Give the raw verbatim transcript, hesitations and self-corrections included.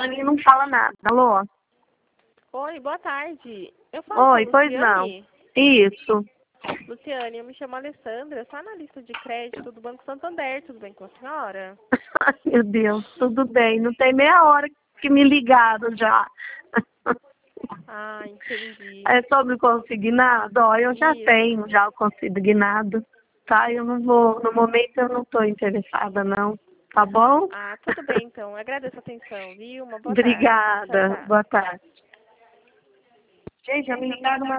Luciane não fala nada. Alô? Oi, boa tarde. Eu falo Oi, com pois não. Luciane. Isso. Luciane, eu me chamo Alessandra, eu sou analista de crédito do Banco Santander. Tudo bem com a senhora? Ai, meu Deus, tudo bem. Não tem meia hora que me ligaram já. Ah, entendi. É sobre o consignado? Ó, eu já Isso. tenho já o consignado, tá? Eu não vou, no momento eu não estou interessada não, tá bom? Ah, tudo bem então. Agradeço a atenção, viu? Uma boa tarde. Tchau, Obrigada, tchau. boa tarde. Gente, já me ligaram uma